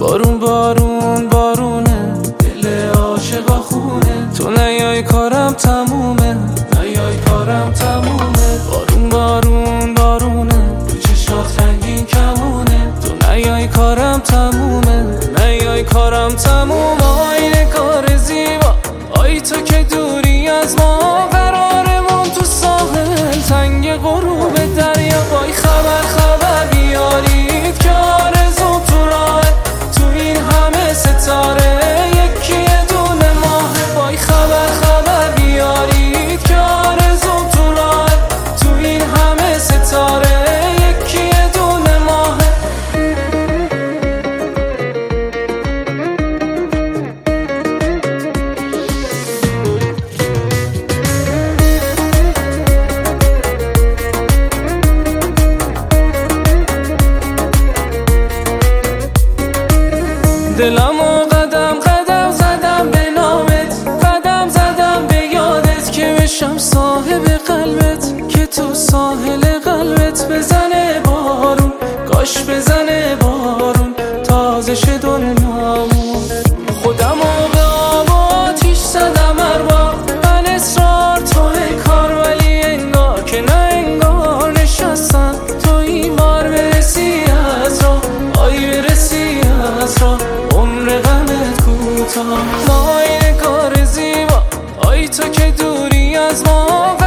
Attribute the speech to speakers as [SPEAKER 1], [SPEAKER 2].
[SPEAKER 1] بارون بارون بارونه، دل عاشقا خونه. تو نیای کارم تمومه، نیای کارم تمومه. بارون بارون بارونه، تو چشات رنگین کمونه. تو نیای کارم تمومه، نیای کارم تمومه. آینه کار زیبا، آی تو که دوری از ما، قرارمون تو ساحل تنگ غروب دریا. وای خبر خبر بیارید که آرزو تو راه، تو این همه ستاره یکی یه دونه ماه. وای خبر خبر بیارید که آرزو تو راه، تو این همه ستاره یکی یه دونه ماه. دلمو قدم قدم زدم به نامت، قدم زدم به یادت که بشم صاحب قلبت، که تو ساحل قلبت بزنه بارون، کاش بزنه بارون تازه شه دنیامون. خودمو به آب و آتیش زدم هر بار، من اصرار توی کار، ولی انگار که نه انگار نشستم تو این بار. برسی از راه، آی برسی از راه، عمر غمت کوتاه. آینه کار زیبا، آی تو که دوری از ما،